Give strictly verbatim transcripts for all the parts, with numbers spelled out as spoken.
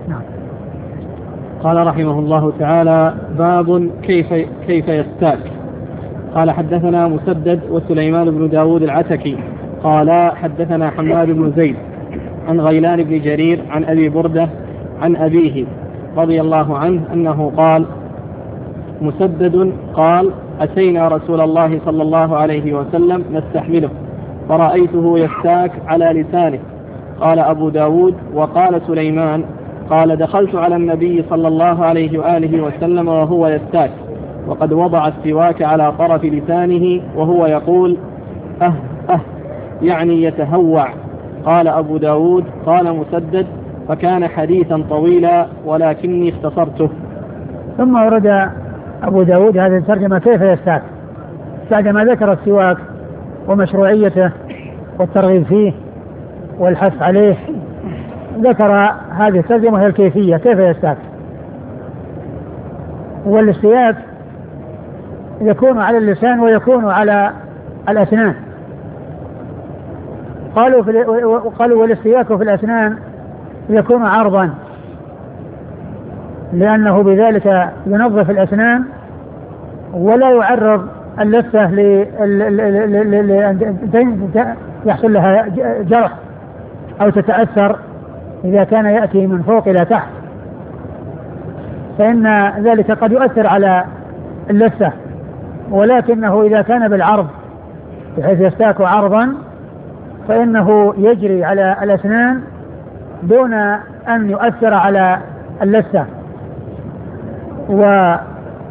نعم. قال رحمه الله تعالى: باب كيف كيف يستاك. قال: حدثنا مسدد وسليمان بن داود العتكي قال: حدثنا حماد بن زيد عن غيلان بن جرير عن أبي بردة عن أبيه رضي الله عنه أنه قال: مسدد قال: أتينا رسول الله صلى الله عليه وسلم نستحمله فرأيته يستاك على لسانه. قال أبو داود: وقال سليمان قال: دخلت على النبي صلى الله عليه وآله وسلم وهو يستاك وقد وضع السواك على طرف لسانه وهو يقول: أه أه يعني يتهوع. قال أبو داود: قال مسدد: فكان حديثا طويلا ولكني اختصرته. ثم ورد أبو داود هذه الترجمة كيف يستاك بعدما ذكر السواك ومشروعيته والترغيب فيه والحث عليه، ذكر هذه الترجمة هي الكيفية كيف يستاك. والاستياك يكون على اللسان ويكون على الأسنان. قالوا في قالوا والاستياك في الأسنان يكون عرضا لأنه بذلك ينظف الأسنان ولا يعرض اللثة لأن يحصل لها جرح أو تتأثر إذا كان يأتي من فوق إلى تحت، فإن ذلك قد يؤثر على اللثة. ولكنه إذا كان بالعرض بحيث يستاك عرضا فإنه يجري على الأسنان دون أن يؤثر على اللثة. وأورد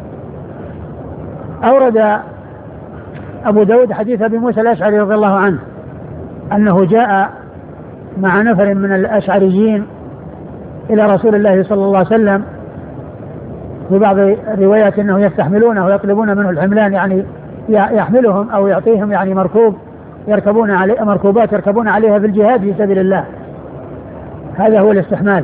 أبو داود حديث أبي موسى الأشعري رضي الله عنه أنه جاء مع نفر من الأشعريين إلى رسول الله صلى الله عليه وسلم، في بعض الروايات أنه يستحملونه ويطلبون منه الحملان، يعني يحملهم أو يعطيهم يعني مركوب يركبون عليه، مركوبات يركبون عليها في الجهاد في سبيل الله، هذا هو الاستحمال.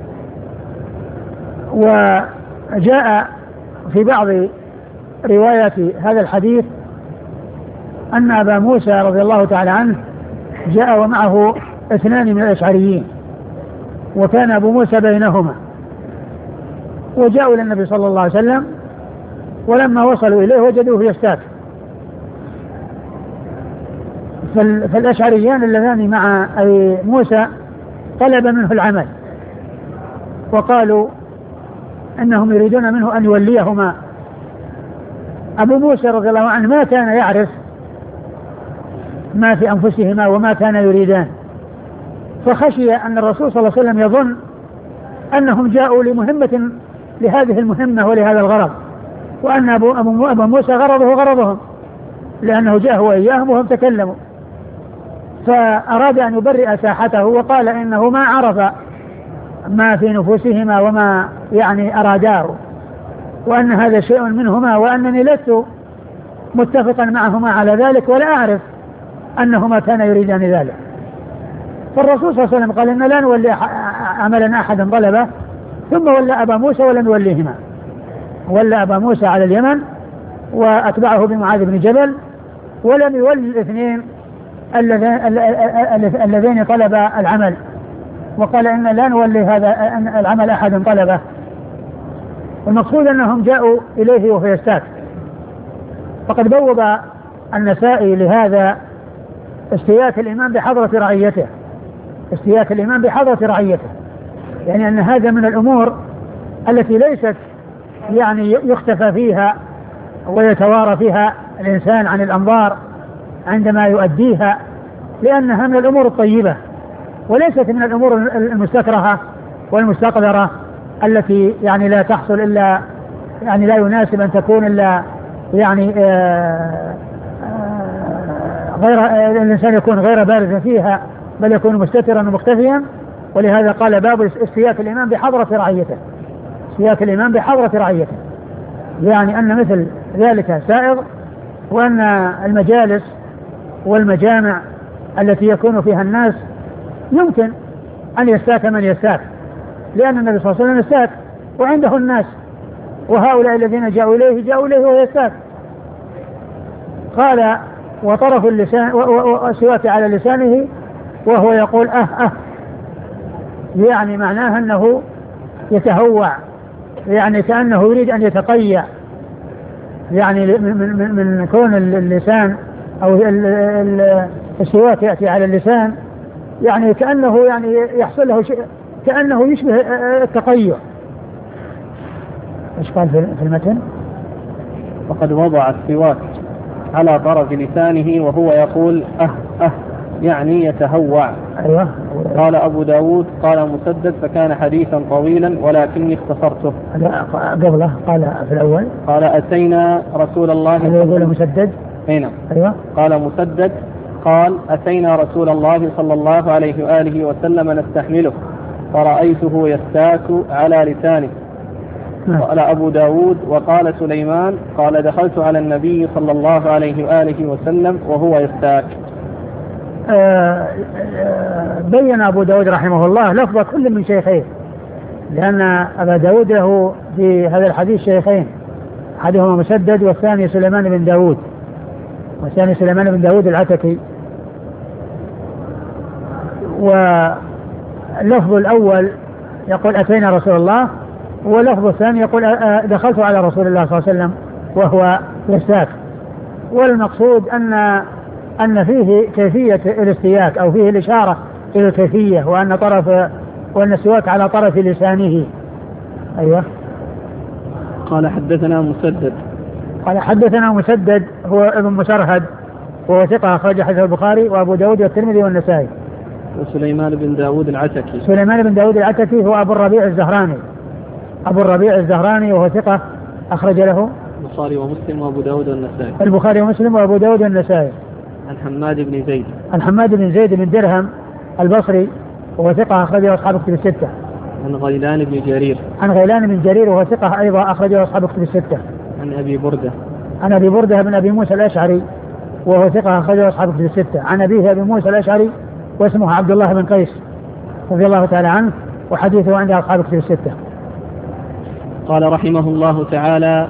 وجاء في بعض روايات هذا الحديث أن أبا موسى رضي الله تعالى عنه جاء ومعه اثنان من الأشعريين وكان أبو موسى بينهما، وجاءوا إلى النبي صلى الله عليه وسلم ولما وصلوا إليه وجدوه يستاك. فالأشعريان اللذان مع أي موسى طلب منه العمل وقالوا أنهم يريدون منه أن يوليهما. أبو موسى رضي الله عنه ما كان يعرف ما في أنفسهما وما كان يريدان، فخشي أن الرسول صلى الله عليه وسلم يظن أنهم جاءوا لمهمة لهذه المهمة ولهذا الغرض، وأن أبو, أبو, أبو موسى غرضه غرضهم لأنه جاء وإياهم وهم تكلموا، فأراد أن يبرئ ساحته وقال إنه ما عرف ما في نفوسهما وما يعني أراداه، وأن هذا شيء منهما وأنني لست متفقا معهما على ذلك ولا أعرف أنهما كان يريدان ذلك. فالرسول صلى الله عليه وسلم قال إن لا نولي عملا أحدا طلبه، ثم ولى أبا موسى ولم يوليهما، ولى أبا موسى على اليمن وأتبعه بمعاذ بن جبل، ولم يولي الاثنين اللذين طلب العمل، وقال إن لا نولي هذا العمل أحد طلبه. والمقصود أنهم جاءوا إليه وهو يستاك. فقد بوب النسائي لهذا استياك الإمام بحضرة رعيته، استياك الإمام بحضرة رعيته، يعني أن هذا من الأمور التي ليست يعني يختفى فيها ويتوارى فيها الإنسان عن الأنظار عندما يؤديها، لأنها من الأمور الطيبة وليست من الأمور المستكرهة والمستقذرة التي يعني لا تحصل إلا يعني لا يناسب أن تكون إلا يعني آآ آآ غير الإنسان يكون غير بارز فيها، بل يكون مستترا ومختفيا. ولهذا قال باب استياك الإمام بحضرة رعيته، استياك الإمام بحضرة رعيته، يعني أن مثل ذلك سائغ، وأن المجالس والمجامع التي يكون فيها الناس يمكن أن يستاك من يستاك، لأن النبي صلى الله عليه وسلم يستاك وعنده الناس، وهؤلاء الذين جاءوا إليه جاءوا إليه وهو يستاك. قال وطرف اللسان وسواك على لسانه وهو يقول أه أه، يعني معناه أنه يتهوع، يعني كأنه يريد أن يتقيأ، يعني من, من, من كون اللسان أو السواك يأتي على اللسان، يعني كأنه يعني يحصل له شيء كأنه يشبه التقيؤ. ايش قال في المتن؟ وقد وضع السواك على طرف لسانه وهو يقول أه أه يعني يتهوع. أيوة. قال أبو داود قال مسدد فكان حديثا طويلا ولكني اختصرته. قبله قال في الأول قال أتينا رسول الله صلى الله عليه مسدد. هنا. أيوة. قال مسدد قال أتينا رسول الله صلى الله عليه وآله وسلم نستحمله فرأيته يستاك على لسانه. قال أبو داود وقال سليمان قال دخلت على النبي صلى الله عليه وآله وسلم وهو يستاك. آه بين أبو داود رحمه الله لفظ كل من شيخين، لأن أبا داود له في هذا الحديث شيخين، أحدهما مسدد والثاني سليمان بن داود، والثاني سليمان بن داود العتكي. واللفظ الأول يقول أتينا رسول الله، واللفظ الثاني يقول دخلت على رسول الله صلى الله عليه وسلم وهو يستاك. والمقصود أن أن فيه كيفية الاستياك أو فيه الإشارة إلى الكيفية، وأن طرف وأن السواك على طرف لسانه. أيوة. قال حدثنا مسدد قال حدثنا مسدد هو ابن مسرهد وهو ثقة أخرج حديث البخاري وأبو داود والترمذي والنسائي. وسليمان بن داود العتكي سليمان بن داود العتكي هو أبو الربيع الزهراني أبو الربيع الزهراني وهو ثقة أخرج له البخاري ومسلم وأبو داود والنسائي. البخاري ومسلم وأبو داود والنسائي. عن حماد بن زيد عن حماد بن زيد بن درهم البصري وهو ثقة أخرجه أصحاب كتب الستة. عن غيلان بن جرير عن غيلان بن جرير وهو ثقة أيضا أخرجه أصحاب كتب الستة. عن أبي بردة عن أبي بردة بن أبي موسى الأشعري وهو ثقة أخرجه أصحاب كتب الستة. عن أبيه أبي موسى الأشعري واسمه عبد الله بن قيس رضي الله تعالى عنه، وحديثه عند أصحاب كتب الستة. قال رحمه الله تعالى